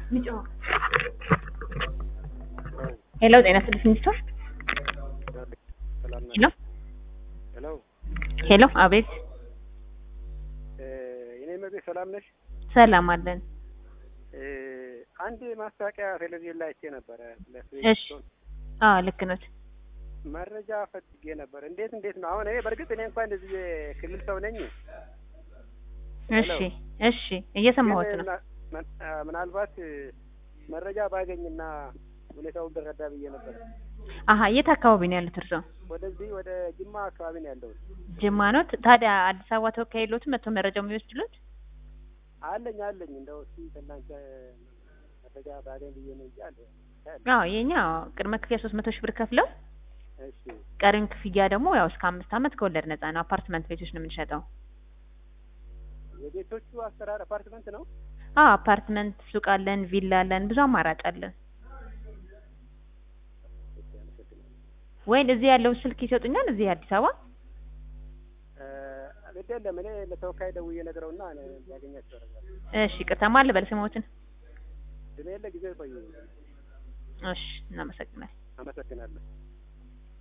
ሚጮህ ሄሎ ጤና ይስጥልኝ ሚስተር ሄሎ ሄሎ ሄሎ አቤት የኔ መቤት ሰላም ነሽ? ሰላም አለን። አንድ ማስታወቂያ ቴሌቪዥን ላይ አይቼ ነበረ። እሺ ልክ ነዎት። መረጃ ፈልጌ ነበር። እንዴት ነው አሁን? በርግጥ እኔ እንኳን እንደዚህ የክልል ሰው ነኝ። እሺ እየሰማሁት ነው። ምናልባት መረጃ ባገኝና ሁኔታውን ብረዳ ብዬ ነበር። የት አካባቢ ነው ያሉት እርስዎ? ወደዚህ ወደ ጅማ አካባቢ ነው ያለው። ጅማ ነው። ታዲያ አዲስ አበባ ተወካይ የለዎትም መጥቶ መረጃው የሚወስድልዎት? አለኝ እንደው እስኪ ከእናንተ መረጃ ባገኝ ብዬ ነው እንጂ አለ። የኛ ቅድመ ክፍያ 300 ሺህ ብር ከፍለው እሺ ቀሪውን ክፍያ ደግሞ ያው እስከ 5 ዓመት ከወለድ ነፃ ነው። አፓርትመንት ቤቶች ነው የምንሸጠው። የቤቶቹ አሰራር አፓርትመንት ነው? አፓርትመንት፣ ሱቅ አለን፣ ቪላ አለን፣ ብዙ አማራጭ አለን። ወይን እዚህ ያለው ስልክ ይሰጡኛል? እዚህ አዲስ አበባ አይደለም። እኔ ለተወካይ ደውዬ ነግረውና ያገኛቸው ያደርጋል። እሺ ቅርታማ አለ በልስሞትን እኔ ለጊዜው ቆይ። እሺ እናመሰግናለን። አመሰግናለሁ።